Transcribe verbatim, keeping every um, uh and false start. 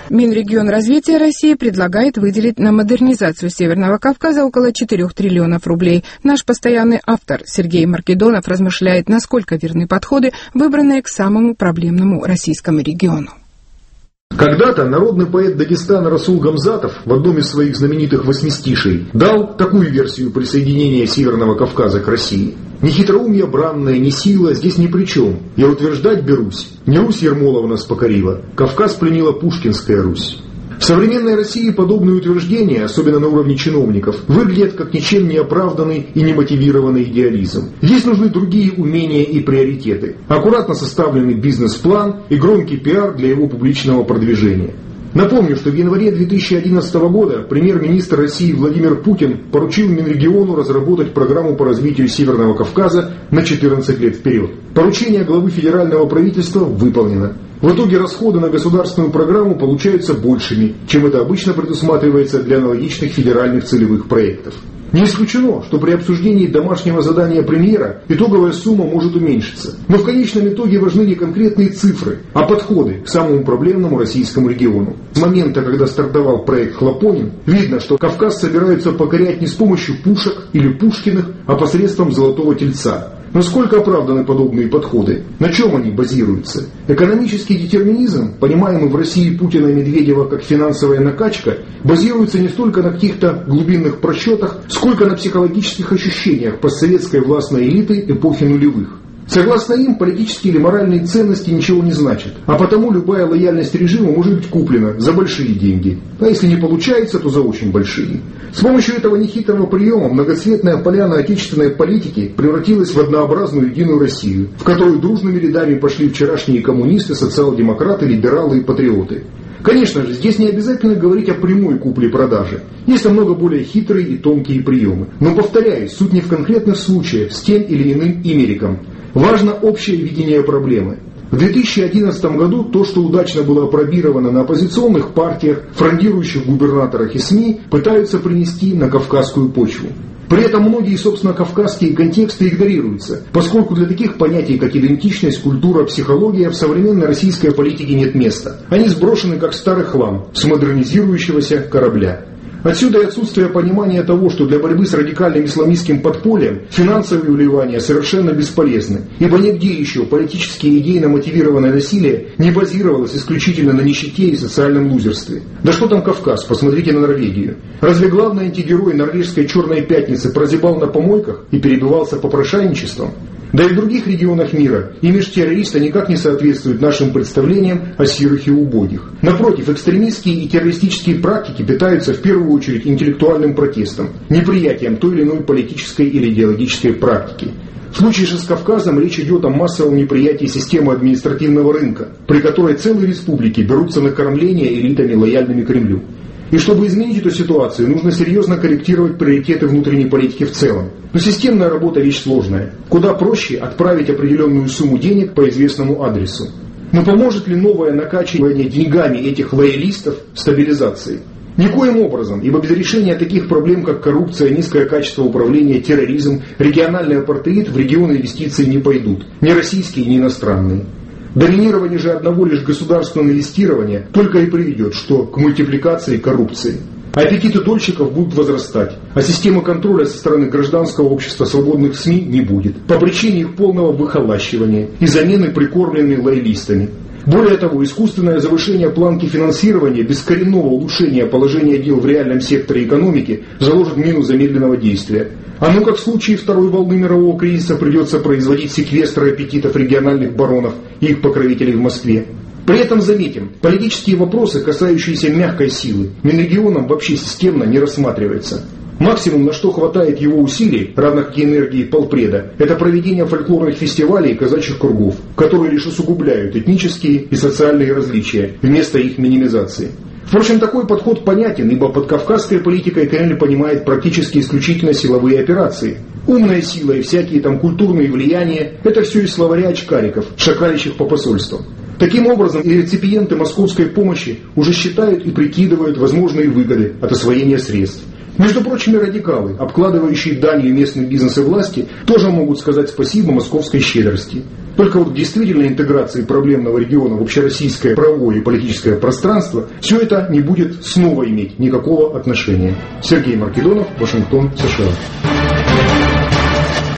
Минрегионразвития России предлагает выделить на модернизацию Северного Кавказа около четырёх триллионов рублей. Наш постоянный автор Сергей Маркедонов размышляет, насколько верны подходы, выбранные к самому проблемному российскому региону. Когда-то народный поэт Дагестана Расул Гамзатов в одном из своих знаменитых восьмистишей дал такую версию присоединения Северного Кавказа к России. «Ни хитроумие бранное, ни сила здесь ни при чем. Я утверждать берусь, не Русь Ермолова нас покорила, Кавказ пленила Пушкинская Русь». В современной России подобные утверждения, особенно на уровне чиновников, выглядят как ничем не оправданный и немотивированный идеализм. Здесь нужны другие умения и приоритеты, аккуратно составленный бизнес-план и громкий пиар для его публичного продвижения. Напомню, что в январе две тысячи одиннадцатого года премьер-министр России Владимир Путин поручил Минрегиону разработать программу по развитию Северного Кавказа на четырнадцать лет вперед. Поручение главы федерального правительства выполнено. В итоге расходы на государственную программу получаются большими, чем это обычно предусматривается для аналогичных федеральных целевых проектов. Не исключено, что при обсуждении домашнего задания премьера итоговая сумма может уменьшиться. Но в конечном итоге важны не конкретные цифры, а подходы к самому проблемному российскому региону. С момента, когда стартовал проект «Хлопонин», видно, что Кавказ собираются покорять не с помощью пушек или Пушкиных, а посредством «Золотого тельца». Насколько оправданы подобные подходы? На чем они базируются? Экономический детерминизм, понимаемый в России Путина и Медведева как финансовая накачка, базируется не столько на каких-то глубинных просчетах, сколько на психологических ощущениях постсоветской властной элиты эпохи нулевых. Согласно им, политические или моральные ценности ничего не значат, а потому любая лояльность режиму может быть куплена за большие деньги. А если не получается, то за очень большие. С помощью этого нехитрого приема многоцветная поляна отечественной политики превратилась в однообразную единую Россию, в которую дружными рядами пошли вчерашние коммунисты, социал-демократы, либералы и патриоты. Конечно же, здесь не обязательно говорить о прямой купле-продаже. Есть намного более хитрые и тонкие приемы. Но, повторяюсь, суть не в конкретных случаях с тем или иным имериком. Важно общее видение проблемы. В две тысячи одиннадцатом году то, что удачно было опробировано на оппозиционных партиях, фрондирующих губернаторах и СМИ, пытаются принести на кавказскую почву. При этом многие, собственно, кавказские контексты игнорируются, поскольку для таких понятий, как идентичность, культура, психология, в современной российской политике нет места. Они сброшены как старый хлам с модернизирующегося корабля. Отсюда и отсутствие понимания того, что для борьбы с радикальным исламистским подпольем финансовые вливания совершенно бесполезны, ибо нигде еще политически и идейно мотивированное насилие не базировалось исключительно на нищете и социальном лузерстве. Да что там Кавказ, посмотрите на Норвегию. Разве главный антигерой норвежской «Черной пятницы» прозябал на помойках и перебивался попрошайничеством? Да и в других регионах мира имидж террориста никак не соответствует нашим представлениям о сирых и убогих. Напротив, экстремистские и террористические практики питаются в первую очередь интеллектуальным протестом, неприятием той или иной политической или идеологической практики. В случае же с Кавказом речь идет о массовом неприятии системы административного рынка, при которой целые республики берутся на кормление элитами, лояльными Кремлю. И чтобы изменить эту ситуацию, нужно серьезно корректировать приоритеты внутренней политики в целом. Но системная работа вещь сложная. Куда проще отправить определенную сумму денег по известному адресу. Но поможет ли новое накачивание деньгами этих лоялистов стабилизации? Никоим образом, ибо без решения таких проблем, как коррупция, низкое качество управления, терроризм, региональный апартеид в регионы инвестиции не пойдут. Ни российские, ни иностранные. Доминирование же одного лишь государственного инвестирования только и приведет что к мультипликации коррупции. Аппетиты дольщиков будут возрастать, а системы контроля со стороны гражданского общества, свободных СМИ не будет, по причине их полного выхолащивания и замены прикормленными лоялистами. Более того, искусственное завышение планки финансирования без коренного улучшения положения дел в реальном секторе экономики заложит мину замедленного действия. А ну как в случае второй волны мирового кризиса придется производить секвестры аппетитов региональных баронов и их покровителей в Москве. При этом заметим, политические вопросы, касающиеся мягкой силы, Минрегионом вообще системно не рассматриваются. Максимум, на что хватает его усилий, равно как и энергии полпреда, это проведение фольклорных фестивалей и казачьих кругов, которые лишь усугубляют этнические и социальные различия, вместо их минимизации. Впрочем, такой подход понятен, ибо под кавказской политикой Кремль понимает практически исключительно силовые операции. Умная сила и всякие там культурные влияния – это все из словаря очкариков, шакалищих по посольствам. Таким образом, и реципиенты московской помощи уже считают и прикидывают возможные выгоды от освоения средств. Между прочим, и радикалы, обкладывающие данью местный бизнес и власти, тоже могут сказать спасибо московской щедрости. Только вот к действительной интеграции проблемного региона в общероссийское правовое и политическое пространство все это не будет снова иметь никакого отношения. Сергей Маркедонов, Вашингтон, США.